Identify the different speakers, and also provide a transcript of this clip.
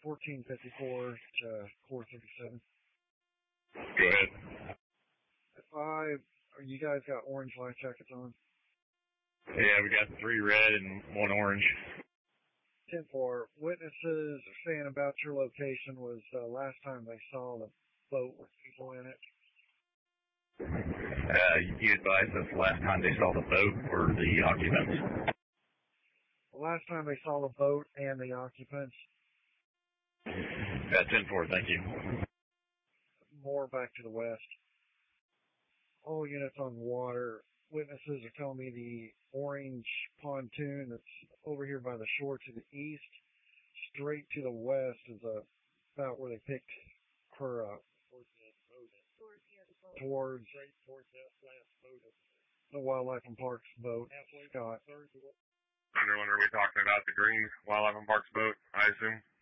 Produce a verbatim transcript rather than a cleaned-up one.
Speaker 1: fourteen fifty-four to four thirty-seven.
Speaker 2: Go ahead.
Speaker 1: Five, you guys got orange life jackets on?
Speaker 2: Yeah, we got three red and one orange.
Speaker 1: ten four, witnesses are saying about your location was uh, last time they saw the boat with people in it.
Speaker 2: Uh, you advised us last time they saw the boat or the occupants?
Speaker 1: The last time they saw the boat and the occupants.
Speaker 2: That's ten four, thank you.
Speaker 1: More back to the west. All units on water. Witnesses are telling me the orange pontoon that's over here by the shore to the east, straight to the west is uh, about where they picked her up. Towards
Speaker 3: straight towards that last boat.
Speaker 1: The Wildlife and Parks boat. Scott.
Speaker 4: Sunderland, are we talking about the green Wildlife and Parks boat, I assume?